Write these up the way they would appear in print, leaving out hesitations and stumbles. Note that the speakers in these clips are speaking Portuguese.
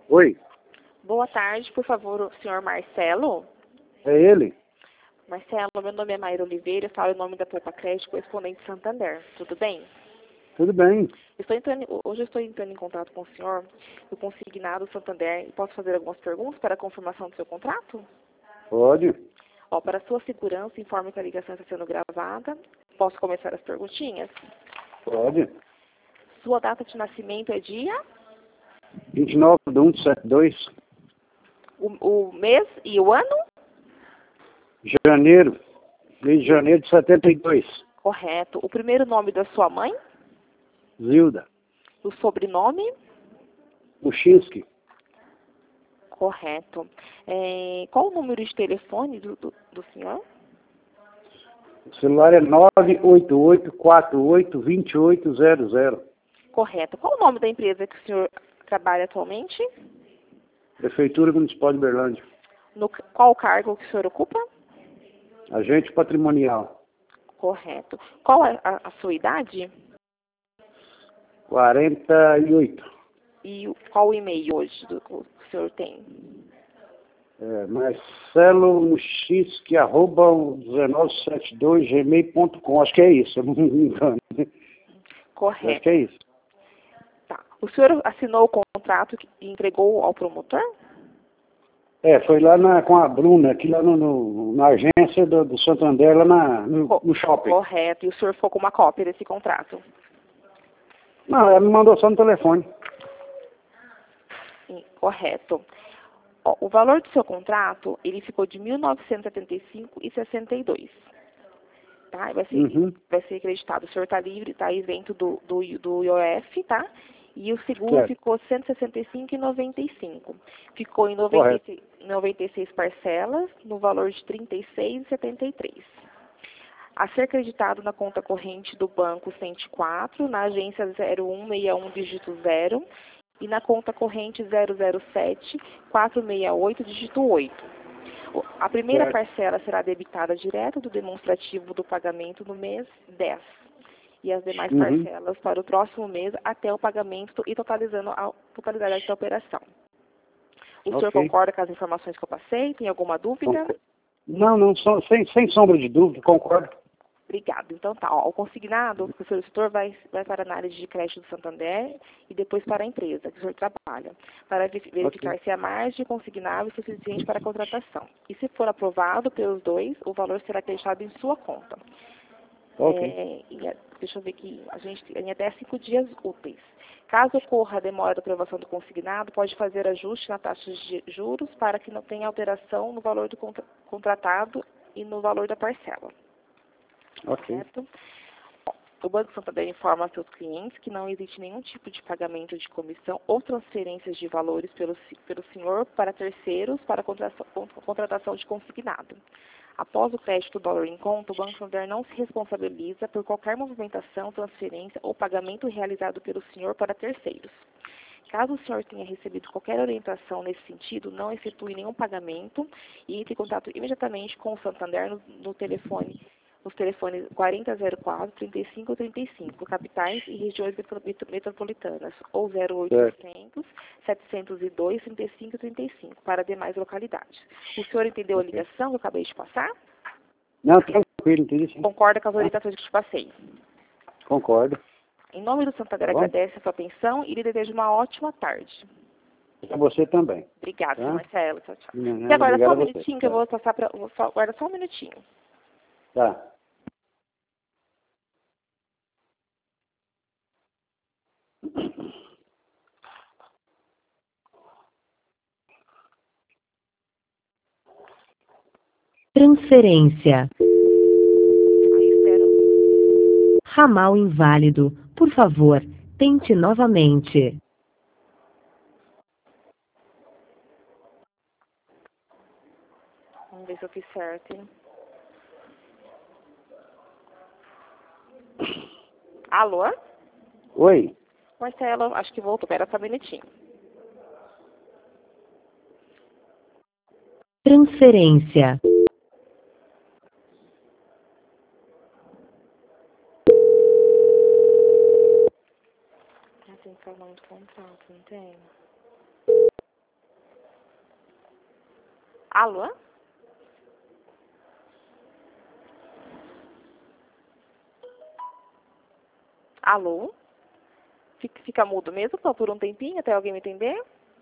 Oi, Boa tarde, por favor, o senhor Marcelo. é ele? Marcelo, meu nome é Maíra Oliveira, eu falo em nome da Poupa Crédito, correspondente Santander. Tudo bem? Tudo bem? Hoje eu estou entrando em contato com o senhor, do consignado Santander, e posso fazer algumas perguntas para a confirmação do seu contrato? Pode? Ó, para sua segurança, informe que a ligação está sendo gravada. Posso começar as perguntinhas? Pode. Sua data de nascimento é dia? 29/1/72. O mês e o ano? Janeiro. Mês de janeiro de 72. Correto. O primeiro nome da sua mãe? Zilda. O sobrenome? Muxinski. Correto. Qual o número de telefone do senhor? O celular é 988-48-2800. Correto. Qual o nome da empresa que o senhor trabalha atualmente? Prefeitura Municipal de Berlândia. Qual o cargo que o senhor ocupa? Agente patrimonial. Correto. Qual é a sua idade? 48. E qual o e-mail hoje que o senhor tem? Marcelo Muxinski, @1972gmail.com. Acho que é isso, eu não me engano. Correto. Acho que é isso. Tá. O senhor assinou o contrato e entregou ao promotor? Foi lá com a Bruna, aqui lá na agência do Santander, lá no shopping. Correto. E o senhor ficou com uma cópia desse contrato? Não, ela me mandou só no telefone. Sim, correto. Ó, o valor do seu contrato, ele ficou de R$ 1.975,62. Tá? Vai ser acreditado. O senhor está livre, está isento do IOF, tá? E o seguro Certo. ficou R$ 165,95. Ficou em Correto. 96 parcelas, no valor de R$ 36,73. A ser acreditado na conta corrente do banco 104, na agência 0161 dígito 0 e na conta corrente 007 468 dígito 8. A primeira Certo. parcela será debitada direto do demonstrativo do pagamento no mês 10 e as demais parcelas para o próximo mês até o pagamento e totalizando a totalidade da operação. O senhor concorda com as informações que eu passei? Tem alguma dúvida? Não, sem sombra de dúvida, concordo. Obrigado. Então tá, ó, o consignado, o solicitor vai para a análise de crédito do Santander e depois para a empresa que o senhor trabalha, para verificar se a margem consignável é suficiente para a contratação. E se for aprovado pelos dois, o valor será acreditado em sua conta. Deixa eu ver aqui, a gente tem até 5 dias úteis. Caso ocorra a demora da aprovação do consignado, pode fazer ajuste na taxa de juros para que não tenha alteração no valor do contratado e no valor da parcela. Certo? O Banco Santander informa a seus clientes que não existe nenhum tipo de pagamento de comissão ou transferências de valores pelo senhor para terceiros para contratação de consignado. Após o crédito do dólar em conta, o Banco Santander não se responsabiliza por qualquer movimentação, transferência ou pagamento realizado pelo senhor para terceiros. Caso o senhor tenha recebido qualquer orientação nesse sentido, não efetue nenhum pagamento e entre em contato imediatamente com o Santander nos telefones 4004-3535, capitais e regiões metropolitanas, ou 0800 702 3535, para demais localidades. O senhor entendeu a ligação que eu acabei de passar? Não, tranquilo, entendi sim. Concorda com as orientações que eu te passei? Concordo. Em nome do Santander, agradece a sua atenção e lhe desejo uma ótima tarde. Para você também. Obrigada, Marcelo. Tchau, tchau. Não, E agora, só um obrigado a minutinho você. que eu vou passar para... Guarda só um minutinho. Tá. Transferência. Aí, espero. Ramal inválido. Por favor, tente novamente. Vamos ver se eu fiz certo, hein? Alô? Oi. Marcelo, acho que voltou. Espera só um minutinho. Transferência. Tem que falar o nome do contrato, não tem? Alô? Alô? Fica mudo mesmo só por um tempinho até alguém me entender?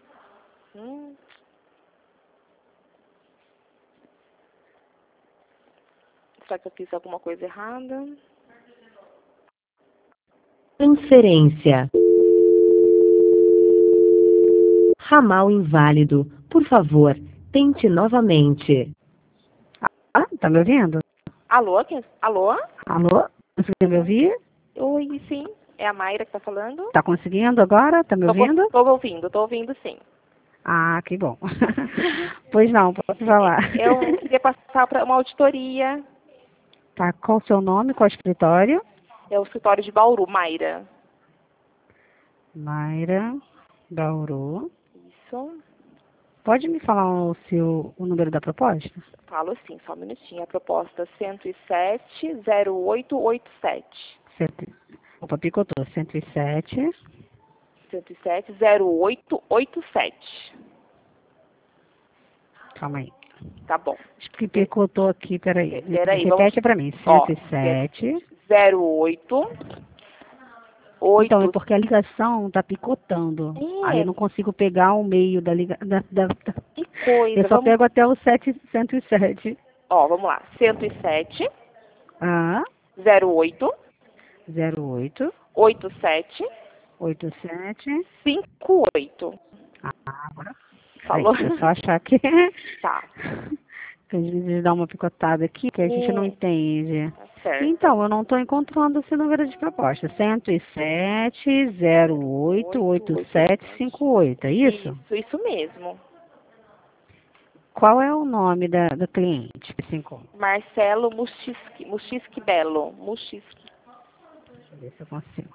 Será que eu fiz alguma coisa errada? Transferência. Ramal inválido. Por favor, tente novamente. Ah, tá me ouvindo? Alô? Alô? Alô? Conseguiu me ouvir? Oi, sim. É a Mayra que tá falando? Tá conseguindo agora? Tá me ouvindo? Tô ouvindo sim. Ah, que bom. Pois não, pode falar. Eu queria passar para uma auditoria. Tá, qual o seu nome? Qual o escritório? É o escritório de Bauru, Mayra. Mayra Bauru. Isso. Pode me falar o número da proposta? Falo sim, só um minutinho. A proposta 107-0887. Opa, picotou. 107. 107-0887. Calma aí. Tá bom. Acho que picotou aqui, peraí. Peraí, Repete pra mim. 107. 08. Então, é porque a ligação tá picotando. Aí eu não consigo pegar o meio da ligação. Que coisa. Eu só pego até o 107. Ó, vamos lá. 107. Ah. 08. 08. 87. 87. 58. Agora. Falou? Deixa eu só achar que. Tá. Às vezes dá uma picotada aqui que a gente não entende. Certo. Então, eu não estou encontrando esse número de proposta. 107 08 8758, é isso? Isso mesmo. Qual é o nome do cliente que se encontra? Marcelo Muxiski Belo. Muxiski. Deixa eu ver se eu consigo.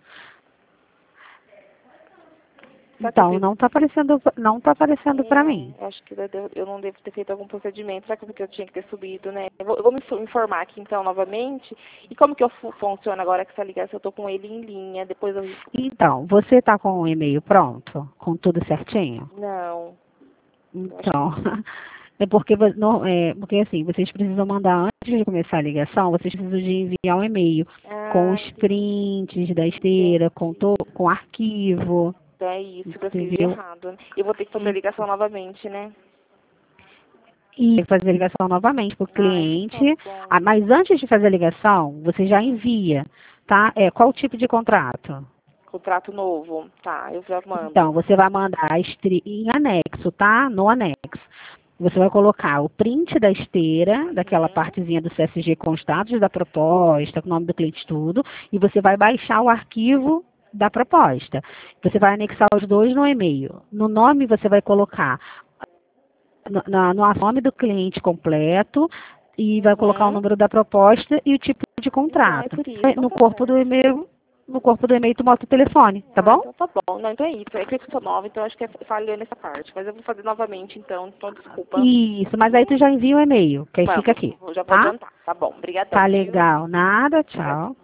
Então, não está aparecendo para mim. Acho que eu não devo ter feito algum procedimento, será que porque eu tinha que ter subido, né? Eu vou me informar aqui então novamente. E como que funciona agora que essa ligação? Eu estou com ele em linha, depois eu... Então, você está com o e-mail pronto? Com tudo certinho? Não. Então, porque assim, vocês precisam mandar, antes de começar a ligação, vocês precisam de enviar um e-mail com os prints da esteira, com arquivo. É isso que eu fiz errado. Eu vou ter que fazer a ligação novamente, né? E fazer a ligação novamente para o cliente. Mas antes de fazer a ligação, você já envia, tá? Qual o tipo de contrato? Contrato novo. Tá, eu já mando. Então, você vai mandar em anexo, tá? No anexo. Você vai colocar o print da esteira, daquela partezinha do CSG com os dados da proposta, com o nome do cliente, tudo, e você vai baixar o arquivo da proposta. Você vai anexar os dois no e-mail. No nome você vai colocar no nome do cliente completo e vai colocar o número da proposta e o tipo de contrato. No corpo do e-mail tu bota o telefone, tá bom? Então tá bom. Não, então é isso. É que eu sou nova, então acho que falhou nessa parte. Mas eu vou fazer novamente, então desculpa. Isso, mas aí tu já envia o e-mail, que aí fica aqui. Já vou adiantar. Tá bom, obrigada. Tá legal. Nada, tchau.